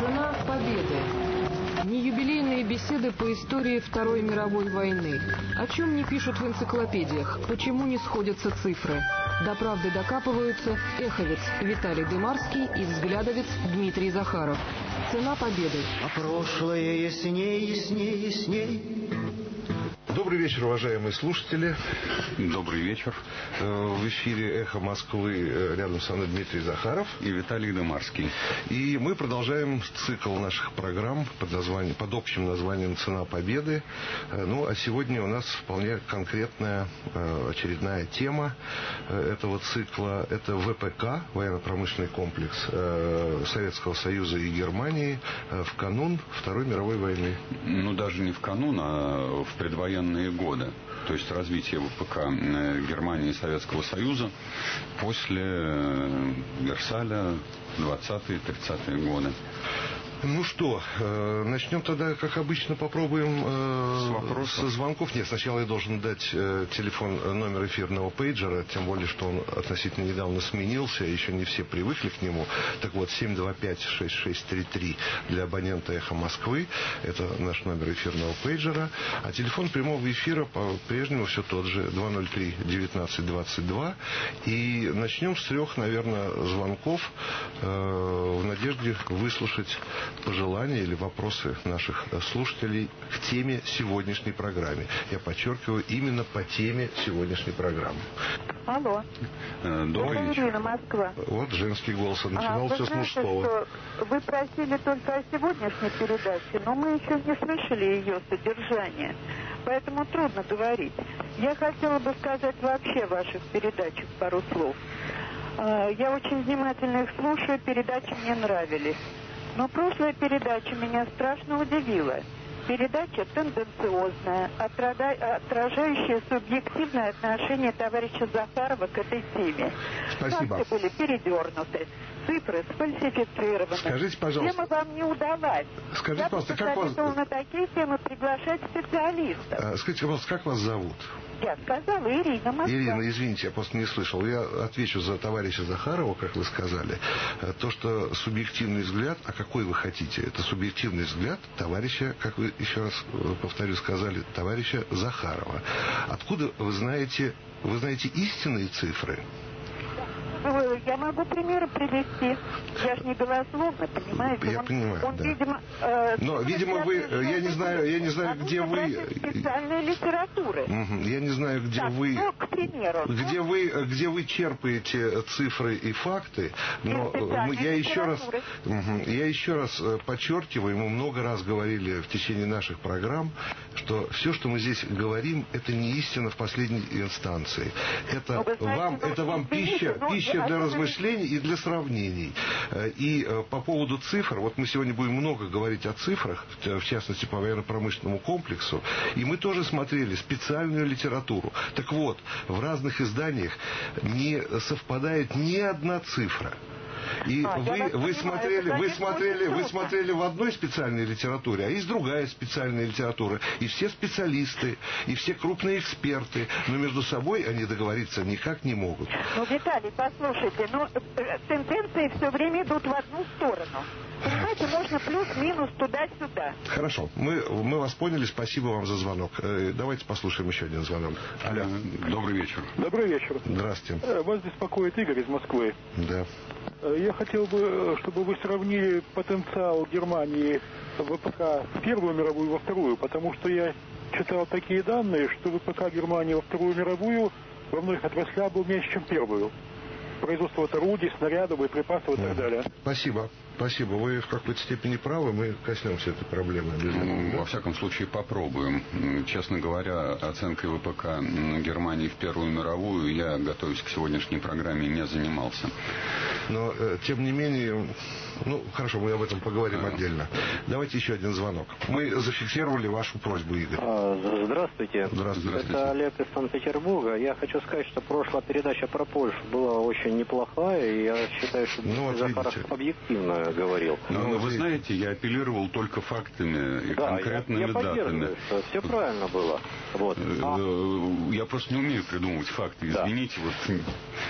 Цена победы. Неюбилейные беседы по истории Второй мировой войны. О чем не пишут в энциклопедиях, почему не сходятся цифры. До правды докапываются эховец Виталий Дымарский и взглядовец Дмитрий Захаров. Цена победы. А прошлое ясней, ясней, ясней. Добрый вечер, уважаемые слушатели. Добрый вечер. В эфире «Эхо Москвы», рядом со мной Дмитрий Захаров и Виталий Дымарский. И мы продолжаем цикл наших программ под общим названием «Цена победы». Ну, а сегодня у нас вполне конкретная очередная тема этого цикла. Это ВПК, военно-промышленный комплекс Советского Союза и Германии в канун Второй мировой войны. Ну, даже не в канун, а в предвоенные годы. То есть развитие ВПК Германии и Советского Союза после Версаля, 20-30-е годы. Ну что, начнем тогда, как обычно, попробуем со звонков. Нет, сначала я должен дать телефон, номер эфирного пейджера, тем более, что он относительно недавно сменился, еще не все привыкли к нему. Так вот, 725-6633 для абонента «Эхо Москвы», это наш номер эфирного пейджера. А телефон прямого эфира по-прежнему все тот же, 203-19-22. И начнем с 3, наверное, звонков в надежде выслушать пожелания или вопросы наших слушателей к теме сегодняшней программы. Я подчеркиваю, именно по теме сегодняшней программы. Алло. Добрый вечер. Ирина, Москва. Вот женский голос. Начинал все с мужского. Вы просили только о сегодняшней передаче, но мы еще не слышали ее содержание. Поэтому трудно говорить. Я хотела бы сказать вообще о ваших передачах пару слов. Я очень внимательно их слушаю, передачи мне нравились. Но прошлая передача меня страшно удивила. Передача тенденциозная, отражающая субъективное отношение товарища Захарова к этой теме. Спасибо. Факты были передернуты, цифры сфальсифицированы. Скажите, пожалуйста. Тема вам не удалась. Скажите, пожалуйста, как вас... на такие темы приглашать специалистов. Скажите, пожалуйста, как вас зовут? Я сказала Ирина, Москва. Ирина, извините, я просто не слышал. Я отвечу за товарища Захарова, как вы сказали. То, что субъективный взгляд, а какой вы хотите? Это субъективный взгляд товарища, как вы еще раз повторю, сказали, товарища Захарова. Откуда вы знаете истинные цифры? Я могу примеры привести. Я же не голословно, понимаете? Я понимаю, он, да. Видимо, но, видимо, вы... Я не знаю, где вы... Специальной литературы. Я не знаю, где так, вы... Ну, к примеру. Где вы черпаете цифры и факты, но я еще раз подчеркиваю, мы много раз говорили в течение наших программ, что все, что мы здесь говорим, это не истина в последней инстанции. Это вам пища для размышлений и для сравнений. И по поводу цифр, вот мы сегодня будем много говорить о цифрах, в частности по военно-промышленному комплексу, и мы тоже смотрели специальную литературу. Так вот, в разных изданиях не совпадает ни одна цифра. И вы смотрели в одной специальной литературе, а есть другая специальная литература. И все специалисты, и все крупные эксперты, но между собой они договориться никак не могут. Ну, Виталий, послушайте, тенденции все время идут в одну сторону. Понимаете, можно плюс-минус туда-сюда. Хорошо, мы вас поняли, спасибо вам за звонок. Давайте послушаем еще один звонок. Алло. Добрый вечер. Добрый вечер. Здравствуйте. Вас беспокоит Игорь из Москвы. Да. Я хотел бы, чтобы вы сравнили потенциал Германии ВПК в Первую мировую и во Вторую, потому что я читал такие данные, что ВПК Германии во Вторую мировую во многих отраслях был меньше, чем Первую. Производство орудий, снарядов, боеприпасов и так далее. Спасибо. Вы в какой-то степени правы, мы коснемся этой проблемы. Во всяком случае, попробуем. Честно говоря, оценкой ВПК Германии в Первую мировую я, готовясь к сегодняшней программе, не занимался. Но, тем не менее, хорошо, мы об этом поговорим отдельно. Давайте еще один звонок. Мы зафиксировали вашу просьбу, Игорь. Здравствуйте. Здравствуйте. Это Олег из Санкт-Петербурга. Я хочу сказать, что прошлая передача про Польшу была очень неплохая, и я считаю, что Захаров объективно говорил. Но вы знаете, я апеллировал только фактами и конкретными датами. Что все правильно было. Я просто не умею придумывать факты. Извините,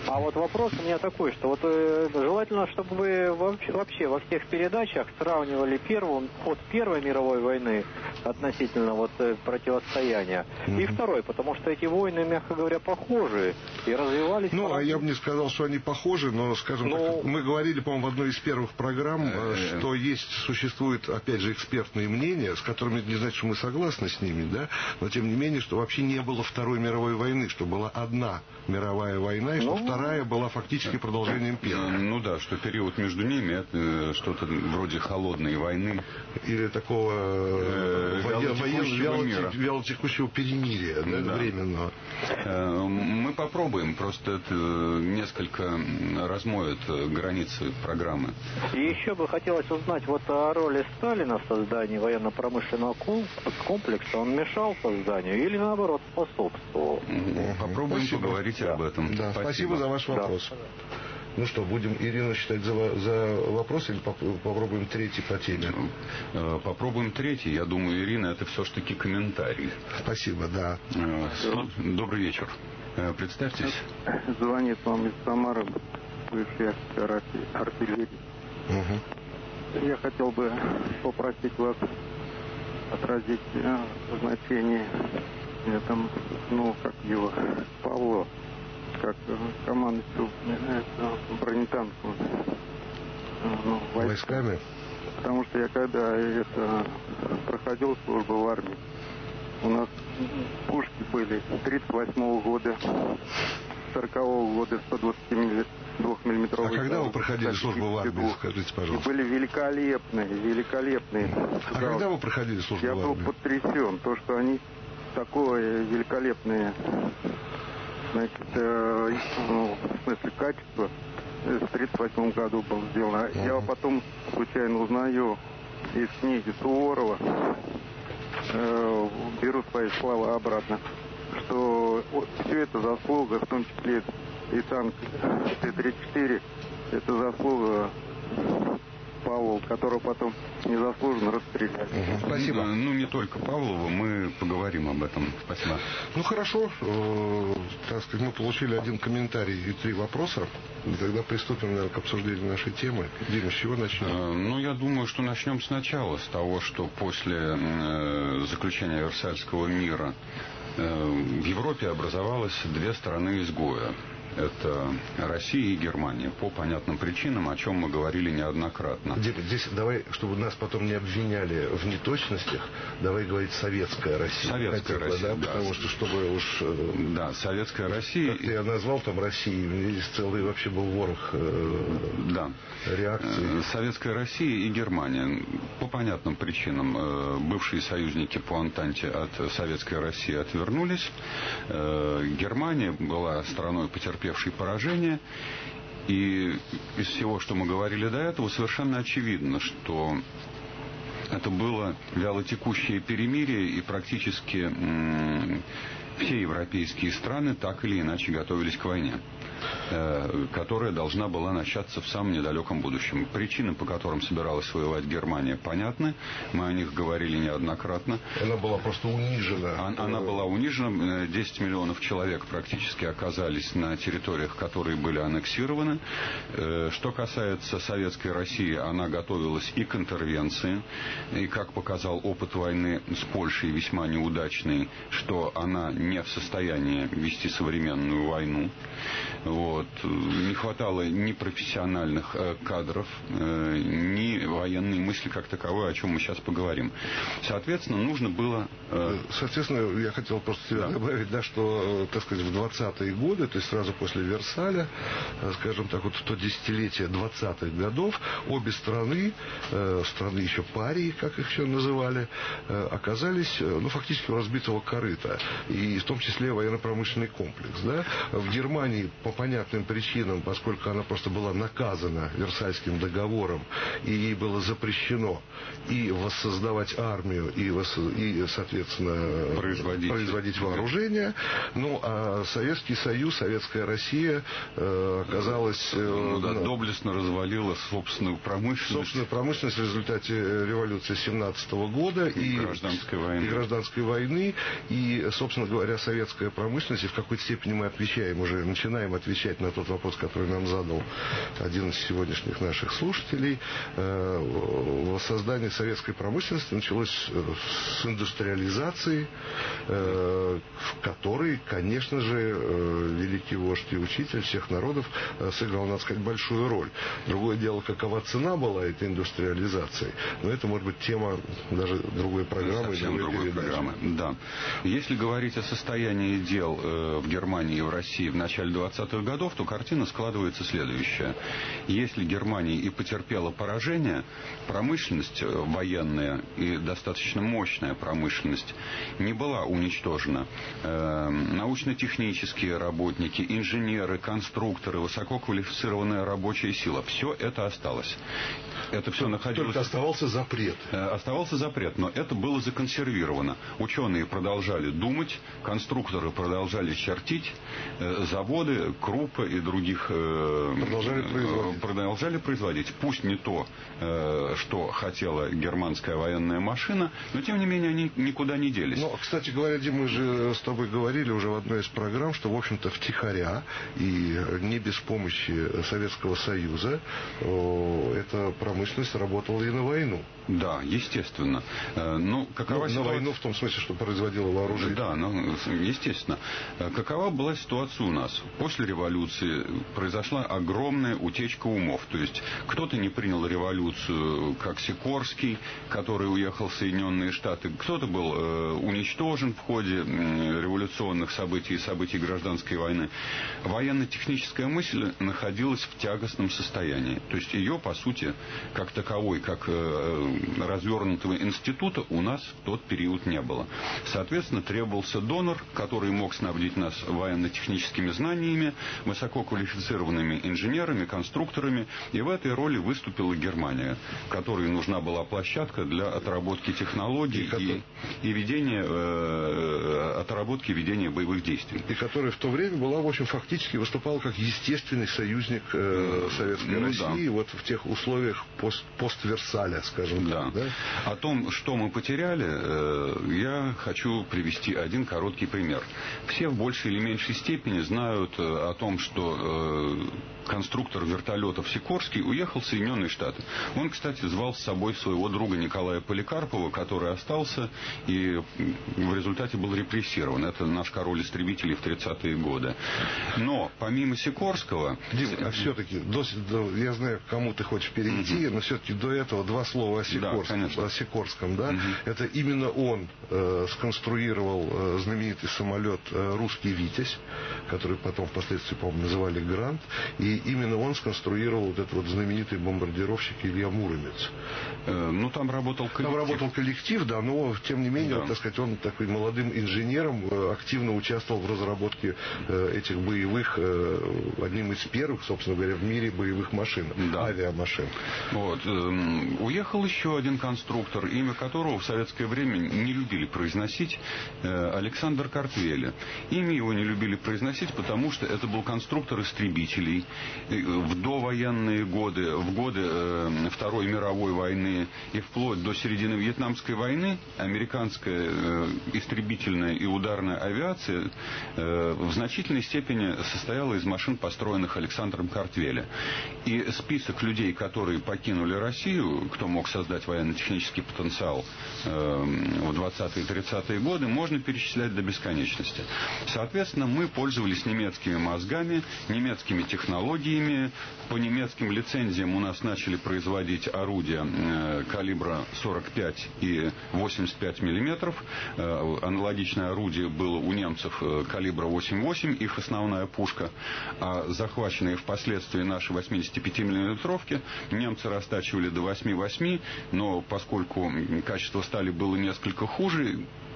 А вот вопрос у меня такой, что вот желательно, чтобы вы вообще во всех передачах сравнивали ход Первой мировой войны относительно вот противостояния и второй, потому что эти войны, мягко говоря, похожи и развивались... Ну, а я бы не сказал, что они похожи, но, скажем так, мы говорили, по-моему, в одной из первых программ, что существует, опять же, экспертные мнения, с которыми не значит, что мы согласны с ними, да, но тем не менее, что вообще не было Второй мировой войны, что была одна мировая война, и что вторая была фактически продолжением первой. Ну да, что период между ними это что-то вроде холодной войны. Или такого вялотекущего перемирия, да, временного. Мы попробуем, просто это несколько размоет границы программы. И еще бы хотелось узнать вот о роли Сталина в создании военно-промышленного комплекса. Он мешал созданию или наоборот способствовал? Попробуем поговорить об этом. Да, спасибо за ваш вопрос. Да. Ну что, будем Ирину считать за вопрос или попробуем третий по теме? Попробуем третий. Я думаю, Ирина, это все-таки комментарий. Спасибо, да. Добрый вечер. Представьтесь. Звонит вам из Самары бывший офицер артиллерии. Я хотел бы попросить вас отразить значение там, как его, Павло, как командующего бронетанковым войсками. Потому что я когда проходил службу в армии, у нас пушки были 38-го года, 40-го года 122-миллиметровые. А когда вы проходили службу в армии, скажите, пожалуйста? И были великолепные. А когда вы проходили службу в армии? Я был потрясен, то, что они такое великолепное, значит, в смысле качество в 1938 году было сделано. Я потом случайно узнаю из книги Суворова, беру свои слова обратно, что все это заслуга, в том числе и танк Т-34, это заслуга Павлова, которого потом незаслуженно расстреляли. Спасибо. Ну, не только Павлова, мы поговорим об этом. Спасибо. Ну, хорошо. Так сказать, мы получили один комментарий и 3 вопроса. И тогда приступим, наверное, к обсуждению нашей темы. Дима, с чего начнем? Ну, я думаю, что начнем сначала, с того, что после заключения Версальского мира в Европе образовалось 2 страны-изгоя. Это Россия и Германия. По понятным причинам, о чем мы говорили неоднократно. Здесь давай, чтобы нас потом не обвиняли в неточностях, давай говорить «Советская Россия». Советская Россия, да. Потому что, чтобы уж... Да, Советская Россия. Как я назвал там Россией, здесь целый вообще был ворох реакций. Советская Россия и Германия. По понятным причинам бывшие союзники по Антанте от Советской России отвернулись. Германия была страной, потерпевшей поражение. И из всего, что мы говорили до этого, совершенно очевидно, что это было вялотекущее перемирие, и практически все европейские страны так или иначе готовились к войне, которая должна была начаться в самом недалеком будущем. Причины, по которым собиралась воевать Германия, понятны. Мы о них говорили неоднократно. Она была просто унижена. Она была унижена. 10 миллионов человек практически оказались на территориях, которые были аннексированы. Что касается Советской России, она готовилась и к интервенции. И, как показал опыт войны с Польшей, весьма неудачный, что она не в состоянии вести современную войну. Вот. Не хватало ни профессиональных кадров, ни военной мысли как таковой, о чем мы сейчас поговорим. Соответственно, нужно было... Соответственно, я хотел просто добавить, да, что, так сказать, в 20-е годы, то есть сразу после Версаля, скажем так, вот в то десятилетие 20-х годов, обе страны еще парии, как их еще называли, оказались, фактически у разбитого корыта. И в том числе военно-промышленный комплекс. Да? В Германии по понятным причинам, поскольку она просто была наказана Версальским договором и ей было запрещено и воссоздавать армию, и соответственно, производить вооружение. Ну, а Советский Союз, Советская Россия оказалась... доблестно развалила собственную промышленность. В результате революции 17 года и гражданской войны. И, собственно говоря, советская промышленность, и в какой-то степени мы начинаем отвечать на тот вопрос, который нам задал один из сегодняшних наших слушателей. Воссоздание советской промышленности началось с индустриализации, в которой, конечно же, великий вождь и учитель всех народов сыграл, надо сказать, большую роль. Другое дело, какова цена была этой индустриализации, но это может быть тема даже другой программы. Совсем другой программы. Да. Если говорить о состоянии дел в Германии и в России в начале 20-х годов, то картина складывается следующая. Если Германия и потерпела поражение, промышленность военная и достаточно мощная промышленность не была уничтожена. Научно-технические работники, инженеры, конструкторы, высококвалифицированная рабочая сила, все это осталось. Это все находилось... Только оставался запрет. Оставался запрет, но это было законсервировано. Ученые продолжали думать, конструкторы продолжали чертить, заводы, Круппа и других продолжали производить. Пусть не то, что хотела германская военная машина, но тем не менее они никуда не делись. Но, кстати говоря, Дим, мы же с тобой говорили уже в одной из программ, что, в общем-то, втихаря и не без помощи Советского Союза эта промышленность работала и на войну. Да, естественно. Ну, какова ситуация? На войну в том смысле, что производила вооружение. Да, естественно. Какова была ситуация у нас? После революции произошла огромная утечка умов. То есть кто-то не принял революцию, как Сикорский, который уехал в Соединенные Штаты. Кто-то был уничтожен в ходе революционных событий и событий гражданской войны. Военно-техническая мысль находилась в тягостном состоянии. То есть ее, по сути, как таковой, как развернутого института у нас в тот период не было. Соответственно, требовался донор, который мог снабдить нас военно-техническими знаниями, высококвалифицированными инженерами, конструкторами. И в этой роли выступила Германия, которой нужна была площадка для отработки технологий и ведения боевых действий. И которая в то время была, в общем, фактически выступала как естественный союзник Советской России, да. Вот в тех условиях пост-Версаля, скажем так. Да. О том, что мы потеряли, я хочу привести один короткий пример. Все в большей или меньшей степени знают о том, что конструктор вертолетов Сикорский уехал в Соединенные Штаты. Он, кстати, звал с собой своего друга Николая Поликарпова, который остался и в результате был репрессирован. Это наш король истребителей в 30-е годы. Но помимо Сикорского... Дим, а все-таки, я знаю, к кому ты хочешь перейти, но все-таки до этого два слова о Сикорском. Да? Это именно он сконструировал знаменитый самолет «Русский Витязь», который потом впоследствии, по-моему, называли «Грант», и именно он сконструировал вот этот вот знаменитый бомбардировщик Илья Муромец. Ну, там работал коллектив. Там работал коллектив, да, но, тем не менее, да. Так сказать, он такой молодым инженером активно участвовал в разработке этих боевых, одним из первых, собственно говоря, в мире боевых машин, да. Авиамашин. Вот. Уехал еще один конструктор, имя которого в советское время не любили произносить, Александр Картвеля. Имя его не любили произносить, потому что это был конструктор истребителей. В довоенные годы, в годы Второй мировой войны и вплоть до середины Вьетнамской войны американская истребительная и ударная авиация в значительной степени состояла из машин, построенных Александром Картвеля. И список людей, которые покинули Россию, кто мог создать военно-технический потенциал в 20-е и 30-е годы, можно перечислять до бесконечности. Соответственно, мы пользовались немецкими мозгами, немецкими технологиями. По немецким лицензиям у нас начали производить орудия калибра 45 и 85 миллиметров. Аналогичное орудие было у немцев калибра 8,8, их основная пушка. А захваченные впоследствии наши 85-миллиметровки немцы растачивали до 8,8, но поскольку качество стали было несколько хуже,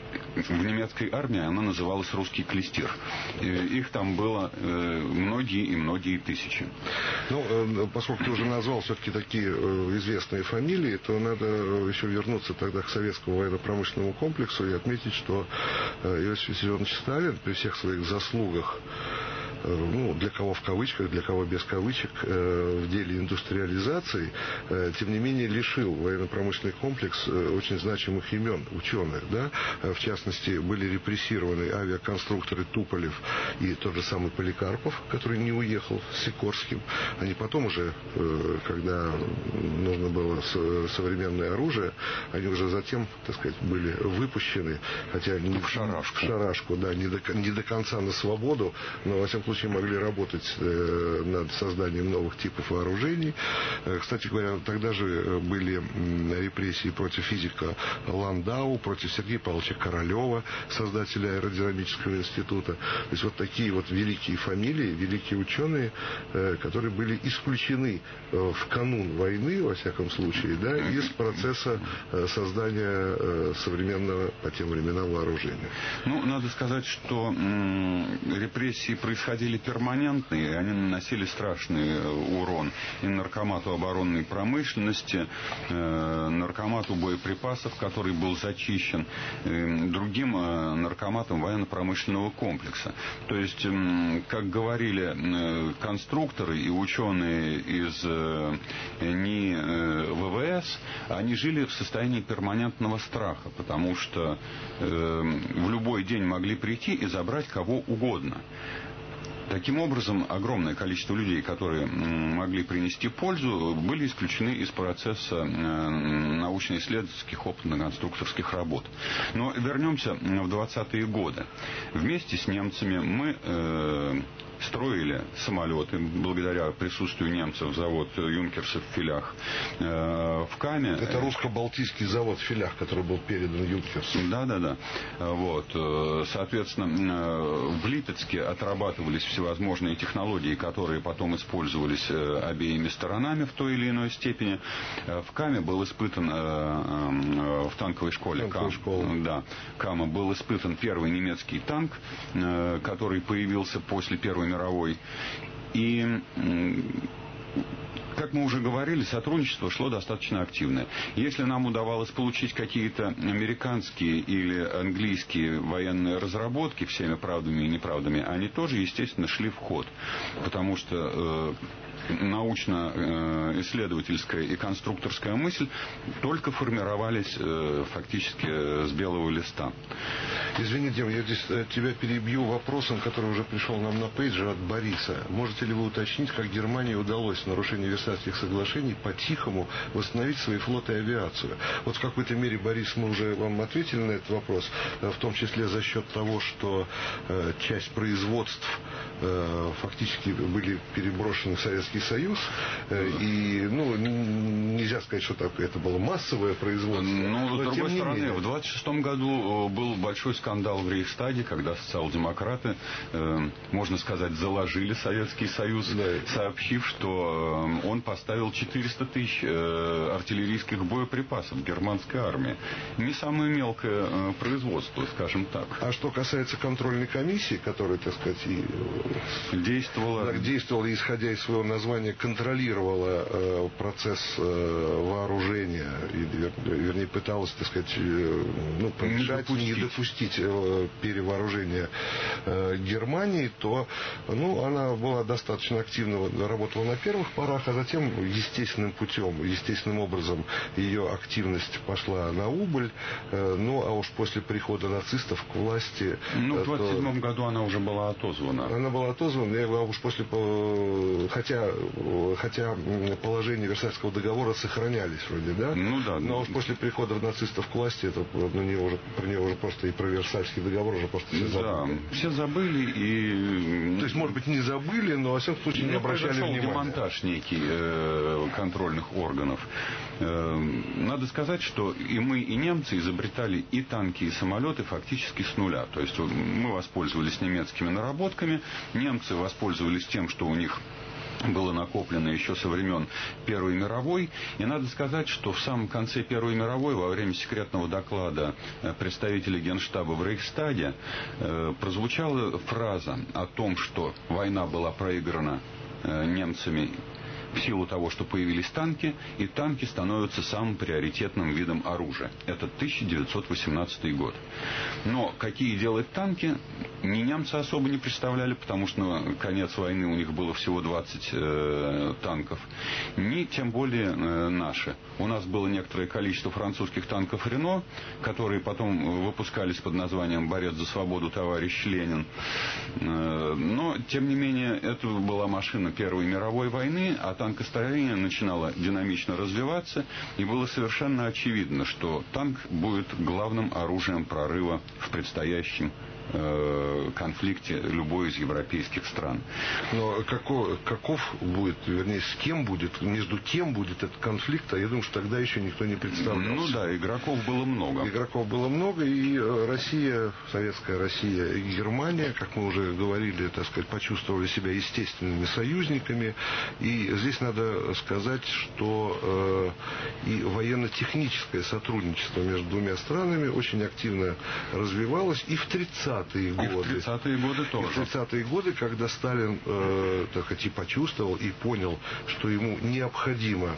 в немецкой армии она называлась «Русский клестир». Их там было многие и многие тысячи. Ну, поскольку ты уже назвал все-таки такие известные фамилии, то надо еще вернуться тогда к советскому военно-промышленному комплексу и отметить, что Иосиф Виссарионович Сталин при всех своих заслугах, ну, для кого в кавычках, для кого без кавычек, в деле индустриализации, тем не менее лишил военно-промышленный комплекс очень значимых имен ученых, да, в частности, были репрессированы авиаконструкторы Туполев и тот же самый Поликарпов, который не уехал с Сикорским. Они потом уже, когда нужно было современное оружие, они уже затем, так сказать, были выпущены, хотя не в шарашку, да, не до конца на свободу, но во всяком случае могли работать над созданием новых типов вооружений. Кстати говоря, тогда же были репрессии против физика Ландау, против Сергея Павловича Королева, создателя аэродинамического института. То есть вот такие вот великие фамилии, великие ученые, которые были исключены в канун войны, во всяком случае, да, из процесса создания современного по тем временам вооружения. Ну, надо сказать, что репрессии происходили перманентные, они наносили страшный урон и наркомату оборонной промышленности, наркомату боеприпасов, который был зачищен, другим наркоматам военно-промышленного комплекса. То есть, как говорили конструкторы и ученые из НИИ ВВС, они жили в состоянии перманентного страха, потому что в любой день могли прийти и забрать кого угодно. Таким образом, огромное количество людей, которые могли принести пользу, были исключены из процесса научно-исследовательских опытно-конструкторских работ. Но вернемся в 20-е годы. Вместе с немцами мы строили самолеты, благодаря присутствию немцев, завод Юнкерсов в Филях в Каме. Это русско-балтийский завод в Филях, который был передан Юнкерсу. Да. Вот. Соответственно, в Липецке отрабатывались всевозможные технологии, которые потом использовались обеими сторонами в той или иной степени. В Каме был испытан, в танковой школе Кама был испытан первый немецкий танк, который появился после Первой мировой. И, как мы уже говорили, сотрудничество шло достаточно активное. Если нам удавалось получить какие-то американские или английские военные разработки всеми правдами и неправдами, они тоже, естественно, шли в ход. Потому что научно-исследовательская и конструкторская мысль только формировались фактически с белого листа. Извини, Дим, я здесь тебя перебью вопросом, который уже пришел нам на пейджер от Бориса. Можете ли вы уточнить, как Германии удалось в нарушении Версальских соглашений по-тихому восстановить свои флоты и авиацию? Вот в какой-то мере, Борис, мы уже вам ответили на этот вопрос, в том числе за счет того, что часть производств фактически были переброшены в Советский Союз, и, ну, нельзя сказать, что это было массовое производство. Ну, с другой стороны, в 26-м году был большой скандал в Рейхстаге, когда социал-демократы, можно сказать, заложили Советский Союз, сообщив, что он поставил 400 тысяч артиллерийских боеприпасов германской армии. Не самое мелкое производство, скажем так. А что касается контрольной комиссии, которая, так сказать, действовала, исходя из своего названия, контролировала процесс вооружения, вернее, пыталась, так сказать, помешать, не допустить перевооружения Германии, то она была достаточно активно, работала на первых порах, а затем естественным путем, естественным образом ее активность пошла на убыль. А уж после прихода нацистов к власти... в 27 году она уже была отозвана. Она была отозвана, а уж после... Хотя положения Версальского договора сохранялись вроде, да? Но уж после прихода нацистов к власти, это про него уже просто и про Версальский договор уже просто все забыли. Да, все забыли и... То есть, может быть, не забыли, но, во всяком случае, не обращали внимания. Демонтаж некий контрольных органов. Надо сказать, что и мы, и немцы изобретали и танки, и самолеты фактически с нуля. То есть мы воспользовались немецкими наработками, немцы воспользовались тем, что у них было накоплено еще со времен Первой мировой. И надо сказать, что в самом конце Первой мировой, во время секретного доклада представителей Генштаба в Рейхстаге, прозвучала фраза о том, что война была проиграна немцами в силу того, что появились танки, и танки становятся самым приоритетным видом оружия. Это 1918 год. Но какие делать танки, ни немцы особо не представляли, потому что на конец войны у них было всего 20 танков, ни тем более наши. У нас было некоторое количество французских танков «Рено», которые потом выпускались под названием «Борец за свободу, товарищ Ленин». Но, тем не менее, это была машина Первой мировой войны, а танкостроение начинало динамично развиваться, и было совершенно очевидно, что танк будет главным оружием прорыва в предстоящем конфликте любой из европейских стран. Но каков будет, вернее, с кем будет, между кем будет этот конфликт, а я думаю, что тогда еще никто не представлял. Ну да, игроков было много. Игроков было много, и Россия, Советская Россия и Германия, как мы уже говорили, так сказать, почувствовали себя естественными союзниками. И здесь надо сказать, что и военно-техническое сотрудничество между двумя странами очень активно развивалось и в 30-е годы. И в 30-е годы тоже. И в 30-е годы, когда Сталин, так сказать, и почувствовал, и понял, что ему необходимо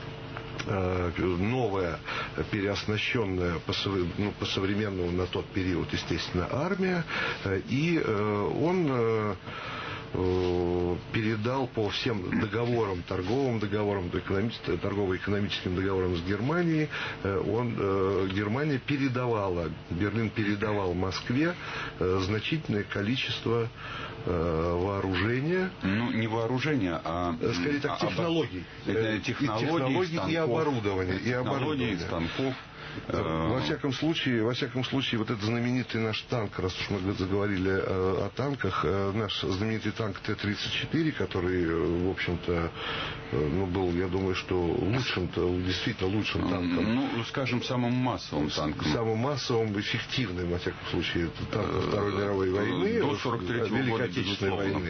новая, переоснащенная по современному на тот период, естественно, армия, и он передал по всем договорам, торговым договорам, торгово-экономическим договорам с Германией, Германия передавала, Берлин передавал Москве значительное количество вооружения. Ну, не вооружения, а скорее так, технологий. Технологий и оборудования. Технологий, станков. Во всяком случае, вот этот знаменитый наш танк, раз уж мы заговорили о танках, наш знаменитый танк Т-34, который, в общем-то, был, я думаю, что действительно лучшим танком. Ну, скажем, самым массовым танком. Самым массовым, эффективным, во всяком случае, танк Второй мировой войны, до 43-го Великой Отечественной войны.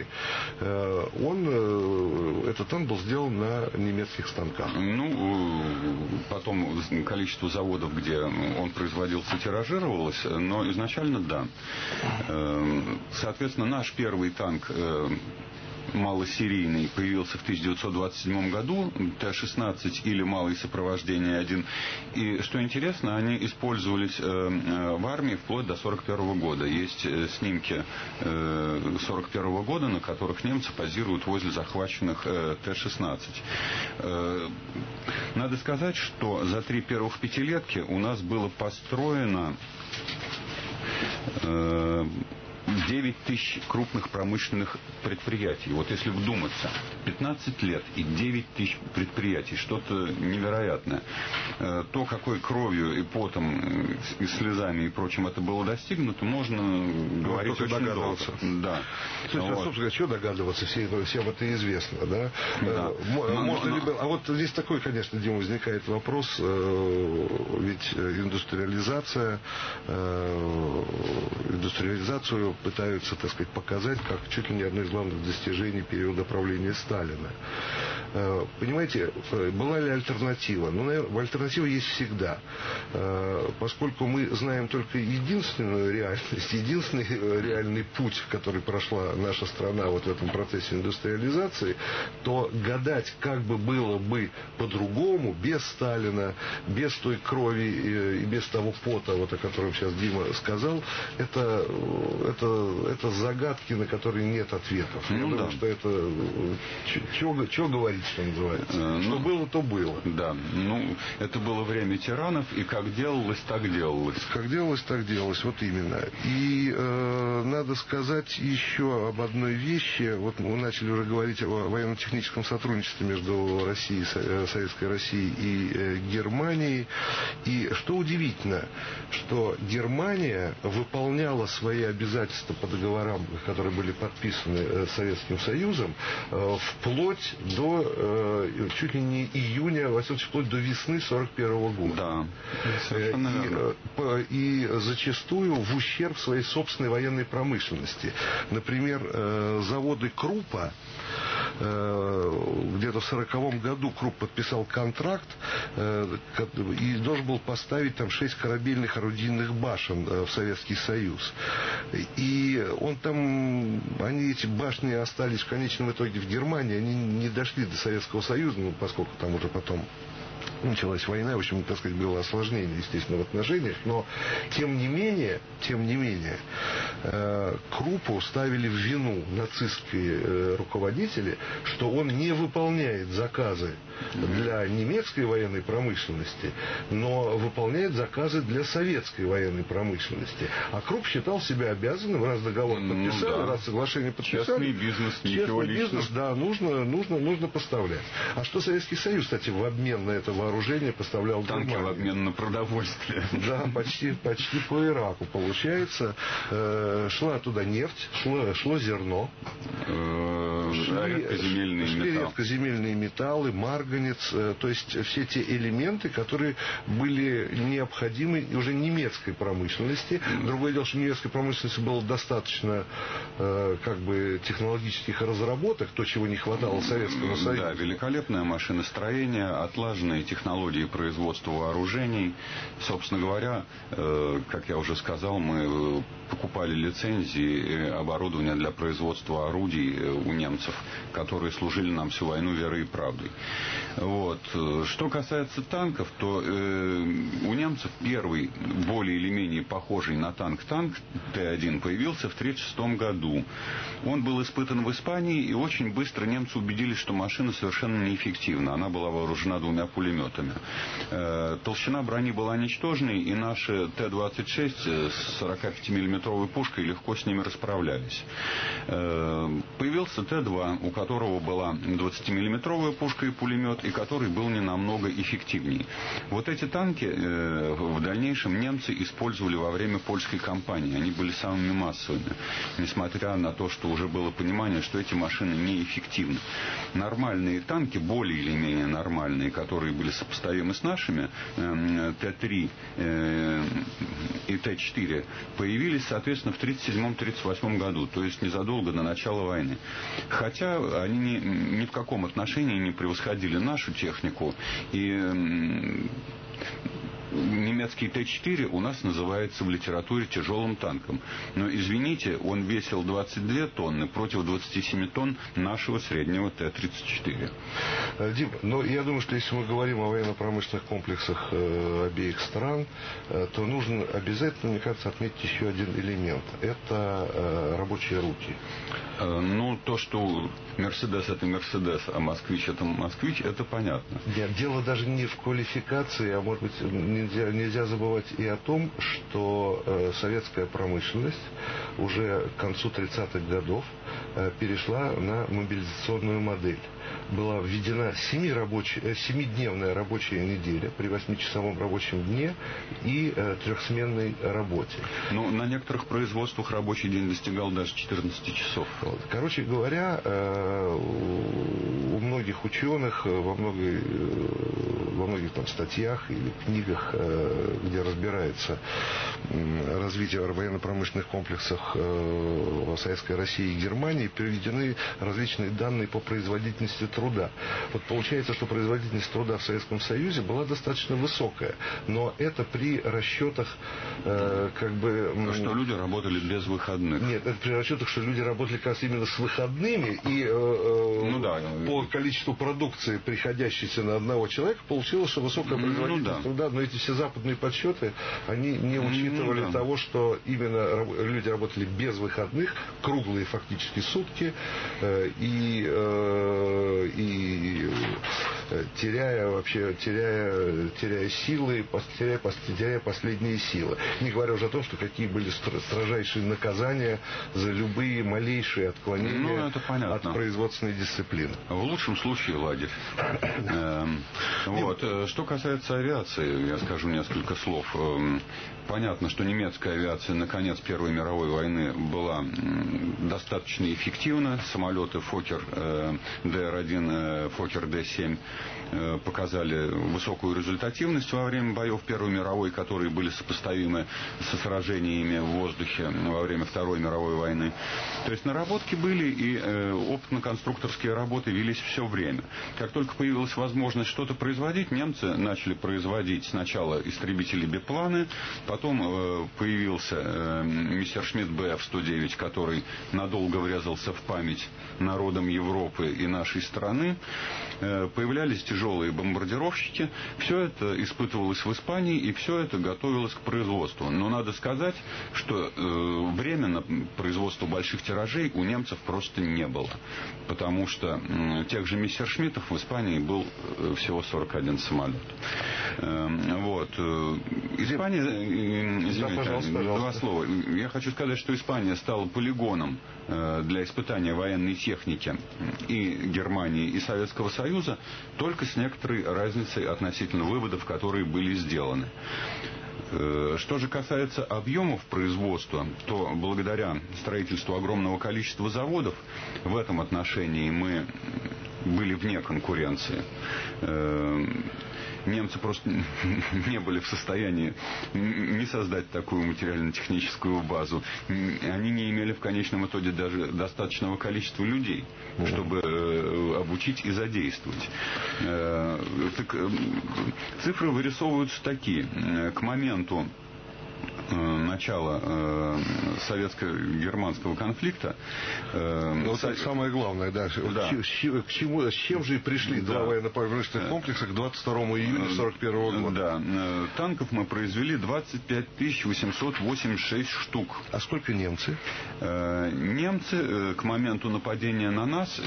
Этот танк был сделан на немецких станках. Ну, потом количество заводов, где он производился, тиражировалось, но изначально да. Соответственно, наш первый танк малосерийный появился в 1927 году, Т-16 или малое сопровождение 1. И, что интересно, они использовались в армии вплоть до 1941 года. Есть снимки 1941 года, на которых немцы позируют возле захваченных Т-16. Надо сказать, что за 3 первых пятилетки у нас было построено 9 тысяч крупных промышленных предприятий. Вот если вдуматься, 15 лет и 9 тысяч предприятий, что-то невероятное. То, какой кровью и потом, и слезами и прочим это было достигнуто, можно говорить очень долго. Да. То есть, собственно говоря, что догадываться, всем это известно, да? Да. А вот здесь такой, конечно, Дима, возникает вопрос, ведь индустриализацию пытаются, так сказать, показать как чуть ли не одно из главных достижений периода правления Сталина. Понимаете, была ли альтернатива? Ну, наверное, альтернатива есть всегда. Поскольку мы знаем только единственную реальность, единственный реальный путь, который прошла наша страна вот в этом процессе индустриализации, то гадать, как бы было бы по-другому, без Сталина, без той крови и без того пота, вот о котором сейчас Дима сказал, это загадки, на которые нет ответов. Я думаю, что это... Чего говорить, что называется? Что было, то было. Да, это было время тиранов, и как делалось, так делалось. Как делалось, так делалось, вот именно. И надо сказать еще об одной вещи. Вот мы начали уже говорить о военно-техническом сотрудничестве между Россией, Советской Россией и Германией. И что удивительно, что Германия выполняла свои обязательства по договорам, которые были подписаны Советским Союзом, вплоть до чуть ли не июня, во всяком случае, вплоть до весны 1941 года. Да, совершенно верно. И зачастую в ущерб своей собственной военной промышленности. Например, заводы Круппа где-то в 1940 году Круп подписал контракт и должен был поставить там 6 корабельных орудийных башен в Советский Союз. И эти башни остались в конечном итоге в Германии, они не дошли до Советского Союза, поскольку там уже потом началась война, в общем, так сказать, было осложнение, естественно, в отношениях, но тем не менее, Крупу ставили в вину нацистские руководители, что он не выполняет заказы для немецкой военной промышленности, но выполняет заказы для советской военной промышленности. А Круп считал себя обязанным, раз договор подписал, раз соглашение подписал. Частный бизнес, ничего личного. Бизнес, да, нужно поставлять. А что Советский Союз, кстати, в обмен на это вооружение поставлял танки Германии? В обмен на продовольствие. Да, почти по Ираку, получается. Шла туда нефть, шло зерно. Шли редкоземельные металлы, марганец, то есть все те элементы, которые были необходимы уже немецкой промышленности. Другое дело, что в немецкой промышленности было достаточно технологических разработок, то, чего не хватало Советскому Союзу. Да, великолепное машиностроение, отлаженные технологии производства вооружений. Собственно говоря, как я уже сказал, мы покупали лицензии и оборудование для производства орудий у немцев, которые служили нам всю войну верой и правдой. Вот. Что касается танков, то у немцев первый, более или менее похожий на танк Т-1 появился в 1936 году. Он был испытан в Испании, и очень быстро немцы убедились, что машина совершенно неэффективна. Она была вооружена 2 пулеметами. Толщина брони была ничтожной, и наши Т-26 с 45-миллиметровой пушкой легко с ними расправлялись. Появился Т-2, у которого была 20-миллиметровая пушка и пулемет, и который был не намного эффективнее. Вот эти танки в дальнейшем немцы использовали во время польской кампании. Они были самыми массовыми, несмотря на то, что уже было понимание, что эти машины неэффективны. Нормальные танки, более или менее нормальные, которые были сопоставимы с нашими, Т-3 и Т-4, появились, соответственно, в 1937-1938 году, то есть незадолго до начала войны. Хотя они ни в каком отношении не превосходили нашу технику, и немецкий Т-4 у нас называется в литературе тяжелым танком. Но, извините, он весил 22 тонны против 27 тонн нашего среднего Т-34. Дим, я думаю, что если мы говорим о военно-промышленных комплексах обеих стран, то нужно обязательно, мне кажется, отметить еще один элемент. Это рабочие руки. То, что Мерседес это Мерседес, а Москвич это Москвич, это понятно. Нет, дело даже не в квалификации, а может быть нельзя забывать и о том, что советская промышленность уже к концу 30-х годов перешла на мобилизационную модель. Была введена 7-дневная рабочая неделя при 8-часовом рабочем дне и 3-сменной работе. На некоторых производствах рабочий день достигал даже 14 часов. Короче говоря, у многих ученых во многих там статьях или книгах, где разбирается развитие военно-промышленных комплексов в Советской России и Германии, приведены различные данные по производительности труда. Вот получается, что производительность труда в Советском Союзе была достаточно высокая, но это при расчетах что люди работали без выходных. Нет, это при расчетах, что люди работали как раз именно с выходными, и по количеству продукции, приходящейся на одного человека, получилось, что высокая производительность труда, но эти все западные подсчеты, они не учитывали того, что именно люди работали без выходных, круглые фактически сутки, и теряя силы, теряя последние силы. Не говоря уже о том, что какие были строжайшие наказания за любые малейшие отклонения от производственной дисциплины. В лучшем случае лагерь. Что касается авиации, я скажу несколько слов. Понятно, что немецкая авиация на конец Первой мировой войны была достаточно эффективна. Самолеты Фоккер Д-1, Фоккер Д-7 показали высокую результативность во время боев Первой мировой, которые были сопоставимы со сражениями в воздухе во время Второй мировой войны. То есть наработки были, и опытно-конструкторские работы велись все время. Как только появилась возможность что-то производить, немцы начали производить сначала истребители-бипланы, потом появился Мессершмитт БФ-109, который надолго врезался в память народам Европы и нашей страны. Появлялись тяжелые бомбардировщики. Все это испытывалось в Испании, и все это готовилось к производству. Но надо сказать, что временно производство больших тиражей у немцев просто не было. Потому что тех же Мессершмиттов в Испании был всего 41 самолет. Вот. Испания... Извините, пожалуйста. Два слова. Я хочу сказать, что Испания стала полигоном для испытания военной техники и Германии, и Советского Союза только с некоторой разницей относительно выводов, которые были сделаны. Что же касается объемов производства, то благодаря строительству огромного количества заводов в этом отношении мы были вне конкуренции. Немцы просто не были в состоянии не создать такую материально-техническую базу. Они не имели в конечном итоге даже достаточного количества людей, чтобы обучить и задействовать. Так, цифры вырисовываются такие. К моменту начала советско-германского конфликта. Вот это самое главное, да. Да. С чем же и пришли два военно-промышленных комплекса к 22 июня 1941 года? Да. Танков мы произвели 25 886 штук. А сколько немцы? Немцы к моменту нападения на нас...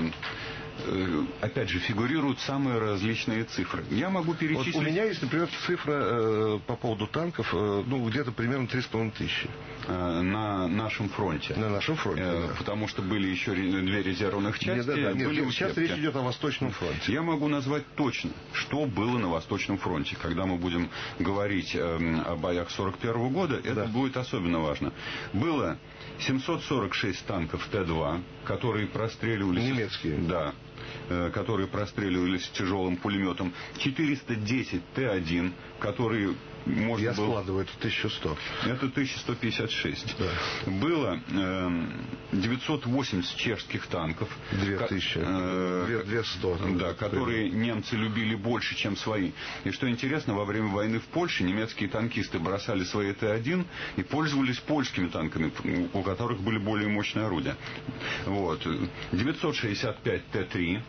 опять же, фигурируют самые различные цифры. Я могу перечислить... Вот у меня есть, например, цифра по поводу танков, где-то примерно 3,5 тысячи. На нашем фронте. На нашем фронте, да. Потому что были еще две резервных части. Нет, сейчас речь идет о Восточном фронте. Я могу назвать точно, что было на Восточном фронте. Когда мы будем говорить о боях 1941 года, это будет особенно важно. Было 746 танков Т-2, которые простреливались... Немецкие. Да. Которые простреливались тяжелым пулеметом, 410 Т-1, которые можно Я было... складываю, это 1100. Это 1156. Да. Было 980 чешских танков. 2000. 200. Да, которые немцы любили больше, чем свои. И что интересно, во время войны в Польше немецкие танкисты бросали свои Т-1 и пользовались польскими танками, у которых были более мощные орудия. Вот. 965 Т-3.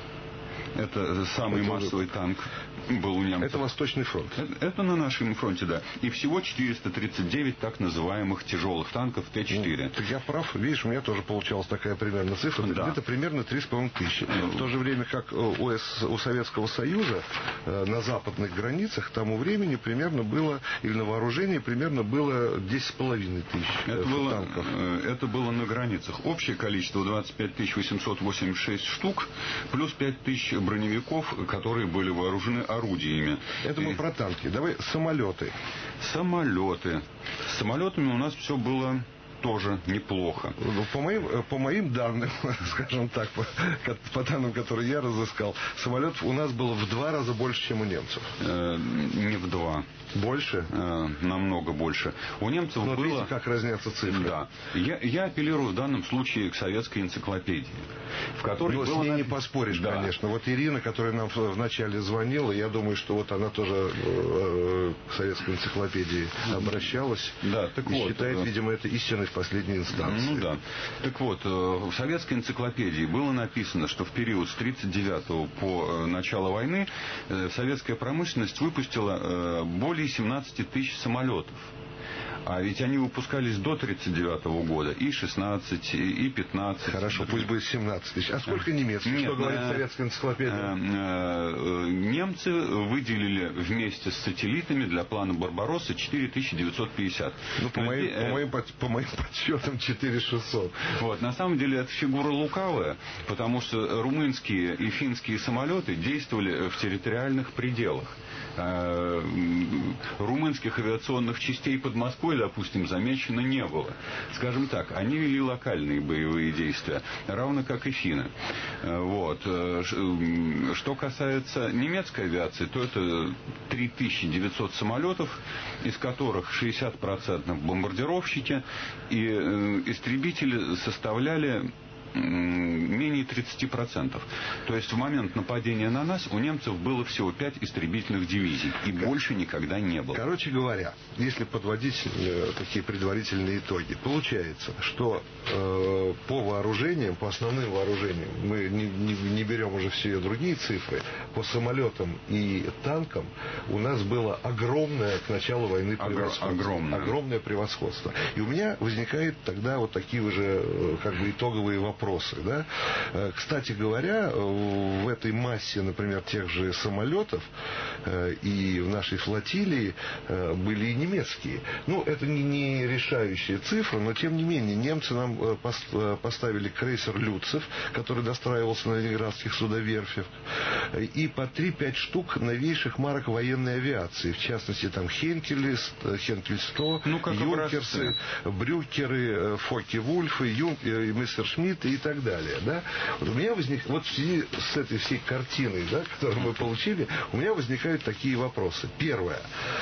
Это самый массовый танк был у немцев. Это Восточный фронт. Это на нашем фронте, да. И всего 439 так называемых тяжелых танков Т-4. Так я прав. Видишь, у меня тоже получалась такая примерно цифра. Да. Где-то примерно 3,5 тысячи. В то же время, как у Советского Союза на западных границах к тому времени примерно было, или на вооружении примерно было 10,5 тысяч танков. Это было на границах. Общее количество 25 886 штук, плюс 5 тысяч броневиков, которые были вооружены орудиями. Это мы про танки. Давай самолеты. Самолеты. С самолетами у нас все было тоже неплохо. По моим данным, скажем так, по данным, которые я разыскал, самолетов у нас было в 2 раза больше, чем у немцев. Не в 2. Больше? Намного больше. У немцев было... Видите, как разнятся цифры. Да. Я апеллирую в данном случае к советской энциклопедии, в которой было... С ней не поспоришь, да. Конечно. Вот Ирина, которая нам вначале звонила, я думаю, что вот она тоже к советской энциклопедии обращалась. Да, так и вот, считает, видимо, это истиной в последней инстанции. Ну да. Так вот, в советской энциклопедии было написано, что в период с 1939 по начало войны советская промышленность выпустила более 17 тысяч самолетов. А ведь они выпускались до 1939 года. И 16, и 15. Хорошо, пусть будет 17 тысяч. А сколько немецких? Что говорит советская энциклопедия? Немцы выделили вместе с сателлитами для плана Барбаросса 4950. Ну, по моим подсчетам 4600. Вот, на самом деле это фигура лукавая, потому что румынские и финские самолеты действовали в территориальных пределах. Румынских авиационных частей Подмосковья мировой, допустим, замечено не было. Скажем так, они вели локальные боевые действия, равно как и финны. Вот. Что касается немецкой авиации, то это 3900 самолетов, из которых 60% бомбардировщики, и истребители составляли менее 30%. То есть в момент нападения на нас у немцев было всего 5 истребительных дивизий. И больше никогда не было. Короче говоря, если подводить такие предварительные итоги, получается, что по вооружениям, по основным вооружениям, мы не берем уже все другие цифры, по самолетам и танкам у нас было огромное к началу войны превосходство. Огромное превосходство. И у меня возникает тогда вот такие уже как бы итоговые вопросы. Да? Кстати говоря, в этой массе, например, тех же самолетов и в нашей флотилии были и немецкие. Ну, это не решающая цифра, но тем не менее немцы нам поставили крейсер «Люцев», который достраивался на ленинградских судоверфях, и по 3-5 штук новейших марок военной авиации, в частности, там Хенкель-100, Юнкерсы, Брюкеры, Фокке-Вульфы, Мессершмитты и так далее. Да? Вот у меня вот в связи с этой всей картиной, да, которую мы получили, у меня возникают такие вопросы. Первое.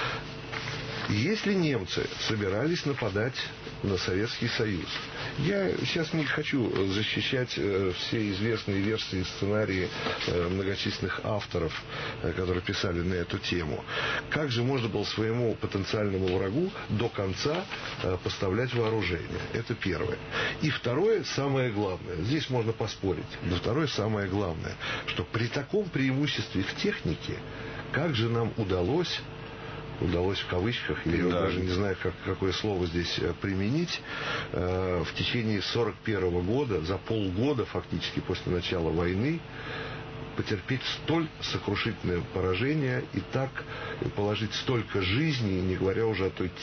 Если немцы собирались нападать на Советский Союз, я сейчас не хочу защищать все известные версии, сценарии многочисленных авторов, которые писали на эту тему. Как же можно было своему потенциальному врагу до конца поставлять вооружение? Это первое. И второе, самое главное, здесь можно поспорить, но второе, самое главное, что при таком преимуществе в технике, как же нам удалось в кавычках, я даже не знаю, какое слово здесь применить, в течение 1941 года, за полгода фактически после начала войны, потерпеть столь сокрушительное поражение и так положить столько жизней, не говоря уже о той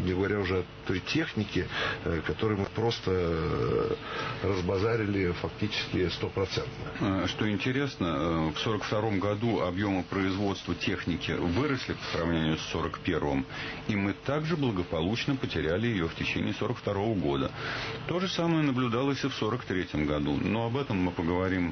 технике, которую мы просто разбазарили фактически 100%. Что интересно, в 1942 году объемы производства техники выросли по сравнению с 1941, и мы также благополучно потеряли ее в течение 1942 года. То же самое наблюдалось и в 1943 году, но об этом мы поговорим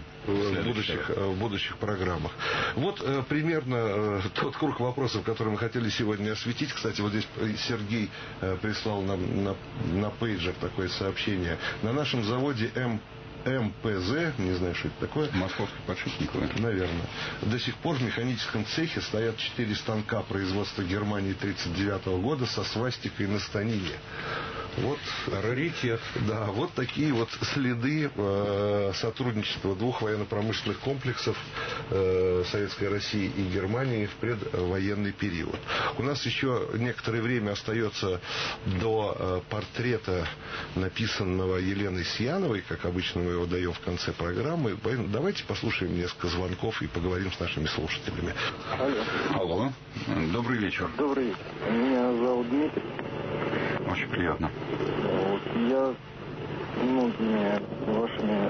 в будущих программах. Вот примерно тот круг вопросов, который мы хотели сегодня осветить. Кстати, вот здесь Сергей прислал нам на пейджер такое сообщение. На нашем заводе МПЗ, не знаю, что это такое. Московский подшипниковый. Наверное. До сих пор в механическом цехе стоят 4 станка производства Германии 1939 года со свастикой на станине. Вот раритет. Да, вот такие вот следы сотрудничества двух военно-промышленных комплексов Советской России и Германии в предвоенный период. У нас еще некоторое время остается до портрета, написанного Еленой Сияновой, как обычно мы его даем в конце программы. Давайте послушаем несколько звонков и поговорим с нашими слушателями. Алло. Добрый вечер. Добрый вечер. Меня зовут Дмитрий. Очень приятно. Вот, я многими вашими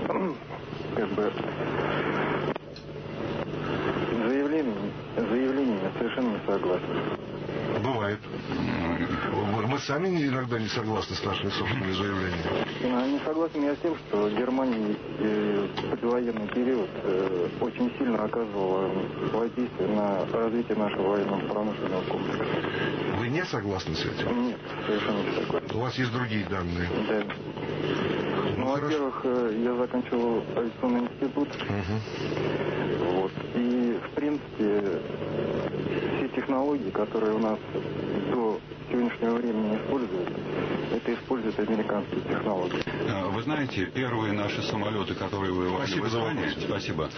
заявлениями совершенно не согласен. Бывает. Мы сами иногда не согласны с нашими собственными заявлениями. Не согласен я с тем, что Германия в предвоенный период очень сильно оказывала воздействие на развитие нашего военно-промышленного комплекса. Вы не согласны с этим? Нет, совершенно не согласен. У вас есть другие данные? Да. Ну, во-первых, я заканчивал авиационный институт. Вот. И, в принципе, все технологии, которые у нас до сегодняшнего времени используют, это используют американские технологии. Вы знаете, первые наши самолеты, которые воевали в Испании, спасибо,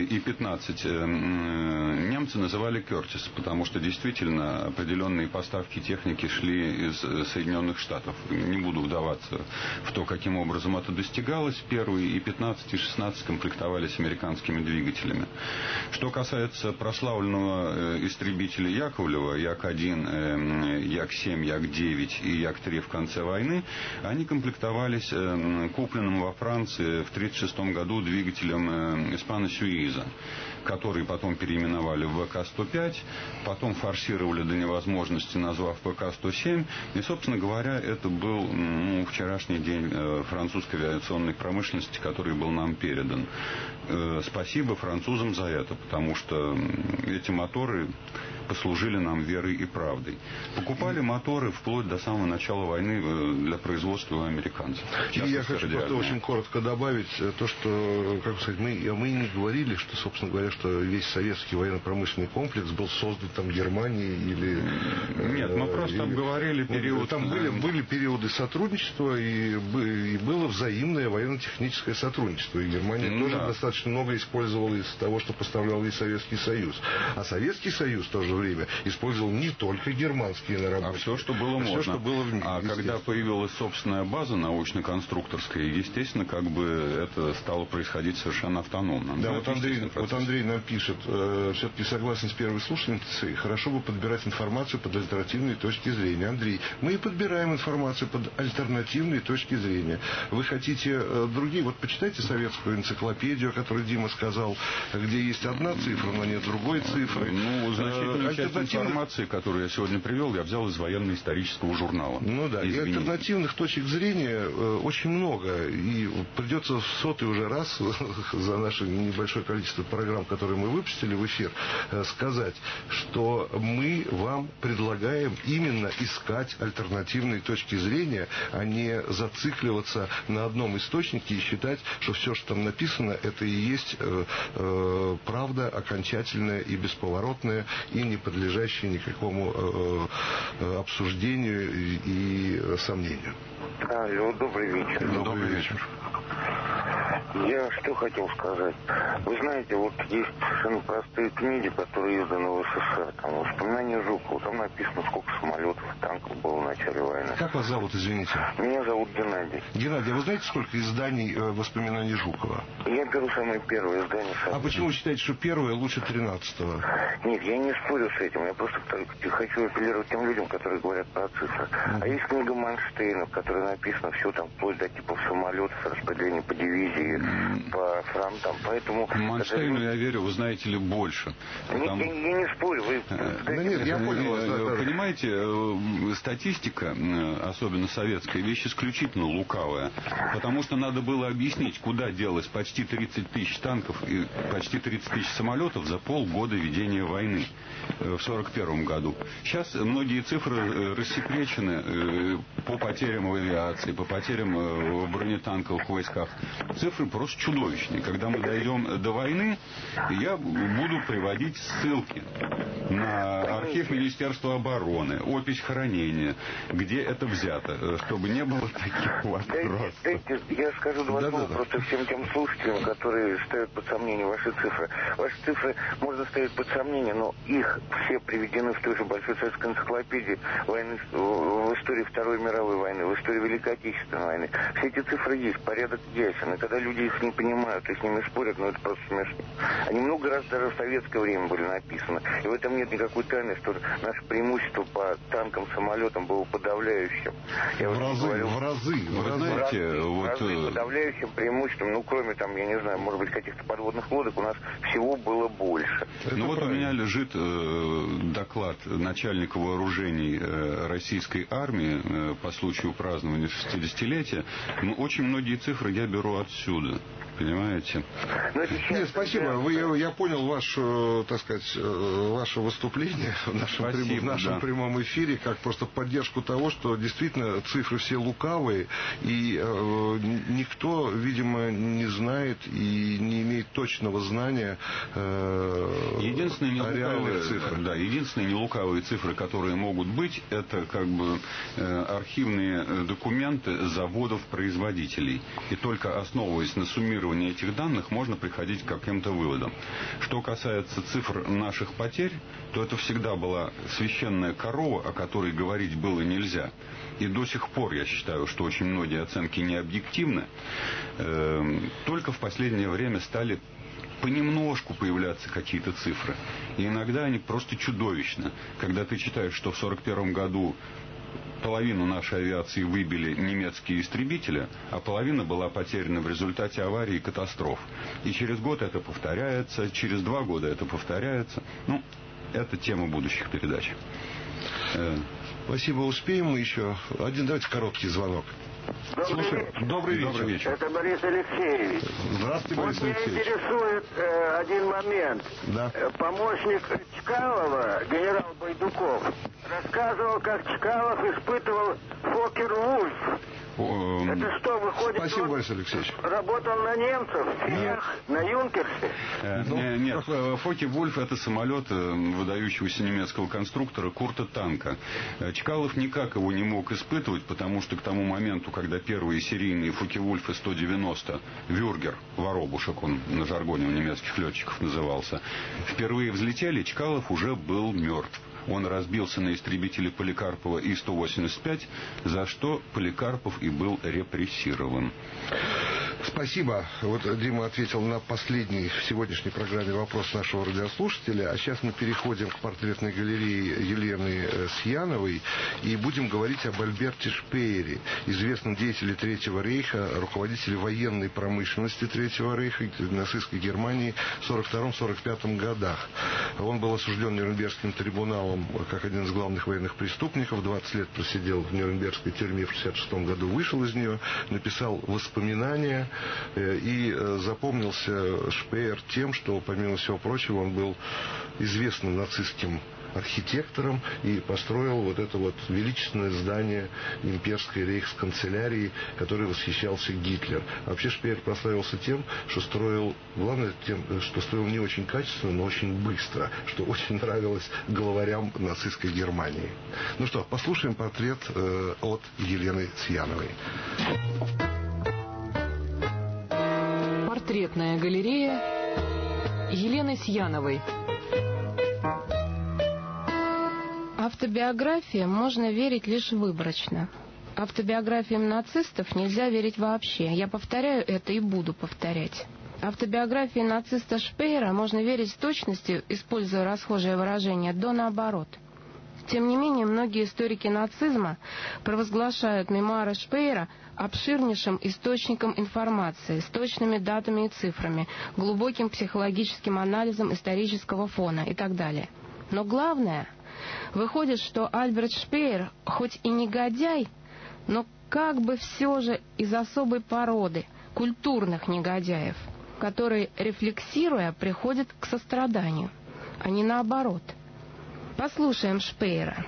И-15, немцы называли «Кертис», потому что действительно определенные поставки техники шли из Соединенных Штатов. Не буду вдаваться в то, каким образом это достигалось. Первые И-15 и И-16 комплектовались американскими двигателями. Что касается прославленного истребителя Яковлева, Як-1, Як-7, Як-7, Як-9 и Як-3 в конце войны, они комплектовались купленным во Франции в 1936 году двигателем Испано-Сюиза, который потом переименовали в ВК-105, потом форсировали до невозможности, назвав ВК-107. И, собственно говоря, это был вчерашний день французской авиационной промышленности, который был нам передан. Спасибо французам за это, потому что эти моторы послужили нам верой и правдой. Покупали моторы вплоть до самого начала войны для производства у американцев. И я хочу просто очень коротко добавить то, что, как сказать, мы не говорили, что, собственно говоря, что весь советский военно-промышленный комплекс был создан там Германией или... Нет, мы просто обговорили период... Там были периоды сотрудничества, и было взаимное военно-техническое сотрудничество. И Германия тоже достаточно много использовала из того, что поставлял ей Советский Союз. А Советский Союз в то же время использовал не только германские наработки, а все, что было можно. Все, что было в мире. А когда появилась собственная база научно-конструкторская, естественно, как бы это стало происходить совершенно автономно. Да, вот Андрей нам пишет, все-таки согласен с первой слушательницей, хорошо бы подбирать информацию под альтернативные точки зрения. Андрей, мы и подбираем информацию под альтернативные точки зрения. Вы хотите другие? Вот почитайте советскую энциклопедию, о которой Дима сказал, где есть одна цифра, но нет другой цифры. Ну, значительную часть информации, которую я сегодня привел, я взял из военно-исторического журнала. Ну да, и альтернативных точек зрения очень много. И придется в 100-й уже раз за наше небольшое количество программ, которые мы выпустили в эфир, сказать, что мы вам предлагаем именно искать альтернативные точки зрения, а не зацикливаться на одном источнике и считать, что все, что там написано, это и есть правда окончательная и бесповоротная, и не подлежащая никакому обсуждению и сомнению. Алло, добрый вечер. Добрый вечер. Я что хотел сказать. Вы знаете, вот есть совершенно простые книги, которые изданы в СССР. Там «Воспоминания Жукова». Там написано, сколько самолетов, танков было в начале войны. Как вас зовут, извините? Меня зовут Геннадий. Геннадий, а вы знаете, сколько изданий «Воспоминаний Жукова»? Я беру самое первое издание. А почему вы считаете, что первое лучше 13-го? Нет, я не спорю с этим. Я просто хочу апеллировать тем людям, которые говорят про цифры. А есть книга Манштейна, в которой написано все там, вплоть до типов самолетов, распределение по дивизии, по фронтам. Поэтому... Манштейну я верю, вы знаете ли, больше. Потому... Я не спорю. Вы... Нет, я понял. Понимаете, статистика, особенно советская, вещь исключительно лукавая. Потому что надо было объяснить, куда делось почти 30 тысяч танков и почти 30 тысяч самолетов за полгода ведения войны в 1941 году. Сейчас многие цифры рассекречены по потерям в авиации, по потерям в бронетанковых войсках. Цифры просто чудовищные. Когда мы дойдем до войны, я буду приводить ссылки на архив Министерства обороны, опись хранения, где это взято, чтобы не было таких вопросов. Я скажу два слова просто всем тем слушателям, которые ставят под сомнение ваши цифры. Ваши цифры можно ставить под сомнение, но их все приведены в той же Большой советской энциклопедии войны, в истории Второй мировой войны, в истории Великой Отечественной войны. Все эти цифры есть, порядок ясен. И когда люди их не понимают и с ними спорят, это просто смешно. Они много раз даже в советское время были написаны. И в этом нет никакой тайны, что наше преимущество по танкам, самолетам было подавляющим. В разы. Подавляющим преимуществом, кроме там, я не знаю, может быть, каких-то подводных лодок, у нас всего было больше. Вот у меня лежит доклад начальника вооружений российской армии по случаю празднования 60-летия. Очень многие цифры я беру отсюда. Понимаете? Нет, спасибо. Я понял ваше выступление в нашем прямом эфире, как просто поддержку того, что действительно цифры все лукавые, и никто, видимо, не знает и не имеет точного знания о реальных цифрах. Да, единственные нелукавые цифры, которые могут быть, это как бы архивные документы заводов-производителей. И только основываясь на суммировании этих данных, можно приходить к каким-то выводам. Что касается цифр наших потерь, то это всегда была священная корова, о которой говорить было нельзя. И до сих пор я считаю, что очень многие оценки не объективны. Только в последнее время стали понемножку появляться какие-то цифры. И иногда они просто чудовищны. Когда ты читаешь, что в 1941 году половину нашей авиации выбили немецкие истребители, а половина была потеряна в результате аварий и катастроф. И через год это повторяется, через 2 года это повторяется. Ну, это тема будущих передач. Спасибо, успеем мы еще. Давайте короткий звонок. Добрый вечер. Это Борис Алексеевич. Здравствуйте, Борис Алексеевич. Меня интересует один момент. Да. Помощник Чкалова, генерал Байдуков, рассказывал, как Чкалов испытывал Фокке-Вульф. Это что, выходит, спасибо, Борис Алексеевич. Работал на немцев, на Юнкерсе? Нет, Фокке-Вульф — это самолет выдающегося немецкого конструктора Курта Танка. Чкалов никак его не мог испытывать, потому что к тому моменту, когда первые серийные Фокке-Вульфы 190, Вюргер, воробушек он на жаргоне у немецких летчиков назывался, впервые взлетели, Чкалов уже был мертв. Он разбился на истребителе Поликарпова И-185, за что Поликарпов и был репрессирован. Спасибо. Вот Дима ответил на последний в сегодняшней программе вопрос нашего радиослушателя. А сейчас мы переходим к портретной галерее Елены Сьяновой и будем говорить об Альберте Шпеере, известном деятеле Третьего рейха, руководителе военной промышленности Третьего рейха нацистской Германии в 1942-1945 годах. Он был осужден Нюрнбергским трибуналом как один из главных военных преступников. 20 лет просидел в Нюрнбергской тюрьме, в 1966 году вышел из нее, написал воспоминания. И запомнился Шпеер тем, что, помимо всего прочего, он был известным нацистским архитектором и построил вот это вот величественное здание имперской рейхсканцелярии, которой восхищался Гитлер. А вообще Шпеер прославился тем, что строил, главное тем, что строил не очень качественно, но очень быстро, что очень нравилось главарям нацистской Германии. Ну что, послушаем портрет от Елены Сьяновой. Портретная галерея Елены Сьяновой. Автобиографиям можно верить лишь выборочно. Автобиографиям нацистов нельзя верить вообще. Я повторяю это и буду повторять. Автобиографии нациста Шпеера можно верить с точностью, используя расхожее выражение, до наоборот. Тем не менее, многие историки нацизма провозглашают мемуары Шпеера обширнейшим источником информации, с точными датами и цифрами, глубоким психологическим анализом исторического фона и так далее. Но главное, выходит, что Альберт Шпеер, хоть и негодяй, но как бы все же из особой породы, культурных негодяев, которые, рефлексируя, приходят к состраданию, а не наоборот. Послушаем Шпеера.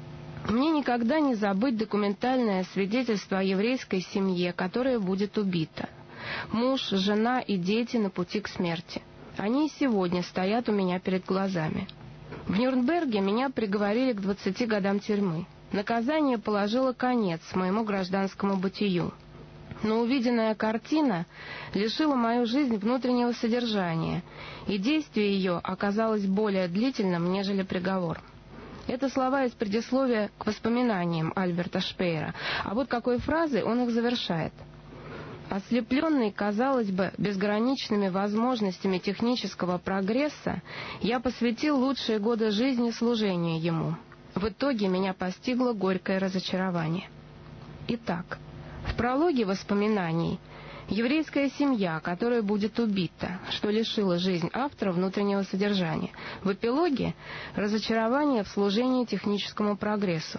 Мне никогда не забыть документальное свидетельство о еврейской семье, которая будет убита. Муж, жена и дети на пути к смерти. Они и сегодня стоят у меня перед глазами. В Нюрнберге меня приговорили к 20 годам тюрьмы. Наказание положило конец моему гражданскому бытию. Но увиденная картина лишила мою жизнь внутреннего содержания, и действие ее оказалось более длительным, нежели приговор. Это слова из предисловия к воспоминаниям Альберта Шпеера, а вот какой фразой он их завершает. Ослепленный, казалось бы, безграничными возможностями технического прогресса, я посвятил лучшие годы жизни служению ему. В итоге меня постигло горькое разочарование. Итак, в прологе воспоминаний еврейская семья, которая будет убита, что лишило жизнь автора внутреннего содержания. В эпилоге разочарование в служении техническому прогрессу.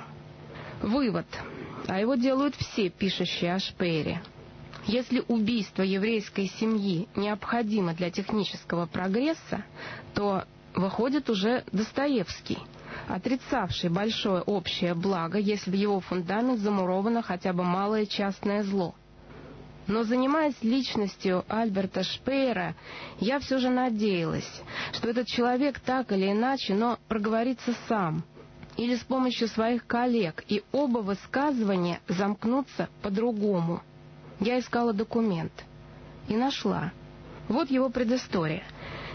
Вывод, а его делают все пишущие о Шпеере. Если убийство еврейской семьи необходимо для технического прогресса, то выходит уже Достоевский, отрицавший большое общее благо, если в его фундамент замуровано хотя бы малое частное зло. Но, занимаясь личностью Альберта Шпеера, я все же надеялась, что этот человек так или иначе, но проговорится сам, или с помощью своих коллег, и оба высказывания замкнутся по-другому. Я искала документ и нашла. Вот его предыстория.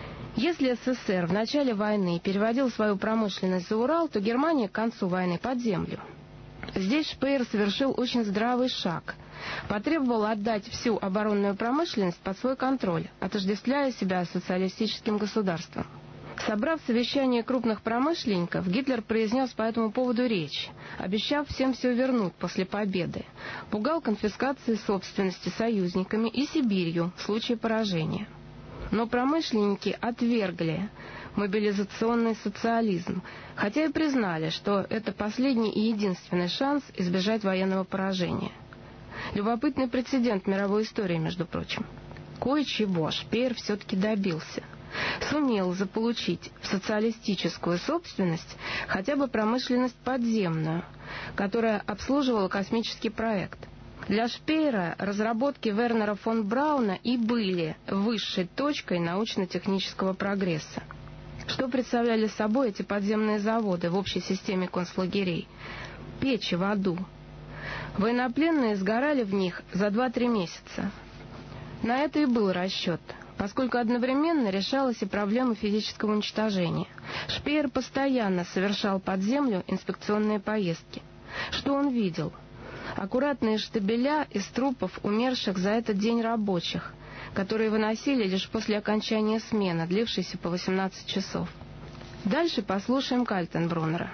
Если СССР в начале войны переводил свою промышленность за Урал, то Германия к концу войны под землю. Здесь Шпеер совершил очень здравый шаг. Потребовал отдать всю оборонную промышленность под свой контроль, отождествляя себя с социалистическим государством. Собрав совещание крупных промышленников, Гитлер произнес по этому поводу речь, обещав всем все вернуть после победы. Пугал конфискацией собственности союзниками и Сибирью в случае поражения. Но промышленники отвергли мобилизационный социализм, хотя и признали, что это последний и единственный шанс избежать военного поражения. Любопытный прецедент мировой истории, между прочим. Кое-чего Шпеер все-таки добился. Сумел заполучить в социалистическую собственность хотя бы промышленность подземную, которая обслуживала космический проект. Для Шпеера разработки Вернера фон Брауна и были высшей точкой научно-технического прогресса. Что представляли собой эти подземные заводы в общей системе концлагерей? Печи в аду. Военнопленные сгорали в них за 2-3 месяца. На это и был расчет, поскольку одновременно решалась и проблема физического уничтожения. Шпеер постоянно совершал под землю инспекционные поездки. Что он видел? Аккуратные штабеля из трупов умерших за этот день рабочих, которые выносили лишь после окончания смены, длившейся по 18 часов. Дальше послушаем Кальтенбруннера.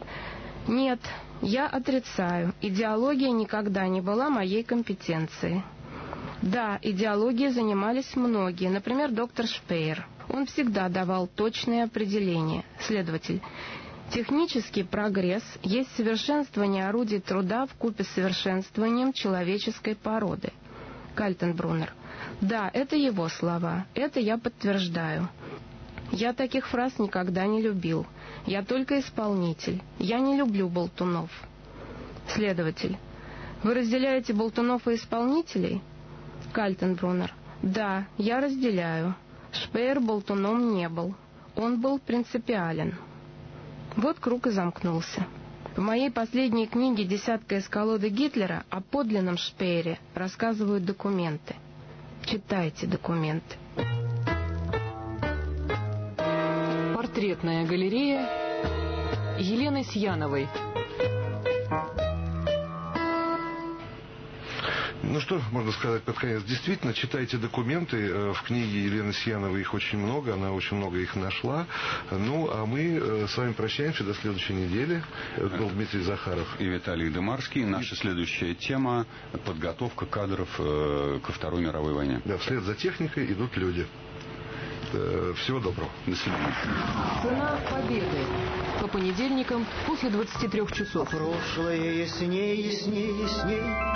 Нет, я отрицаю, идеология никогда не была моей компетенцией. Да, идеологией занимались многие, например, доктор Шпеер. Он всегда давал точные определения. Следователь. Технический прогресс есть совершенствование орудий труда вкупе с совершенствованием человеческой породы. Кальтенбруннер. Да, это его слова. Это я подтверждаю. Я таких фраз никогда не любил. Я только исполнитель. Я не люблю болтунов. Следователь. Вы разделяете болтунов и исполнителей? Кальтенбруннер. Да, я разделяю. Шпеер болтуном не был. Он был принципиален. Вот круг и замкнулся. В моей последней книге «Десятка из колоды Гитлера» о подлинном Шпеере рассказывают документы. Читайте документы. Портретная галерея Елены Сьяновой. Ну что можно сказать под конец? Действительно, читайте документы. В книге Елены Сьяновой их очень много. Она очень много их нашла. Ну, а мы с вами прощаемся до следующей недели. Это был Дмитрий Захаров и Виталий Дымарский. Наша следующая тема – подготовка кадров ко Второй мировой войне. Да, вслед за техникой идут люди. Всего доброго. До свидания. Цена победы. По понедельникам после 23 часов. Прошлое ясней, ясней, ясней.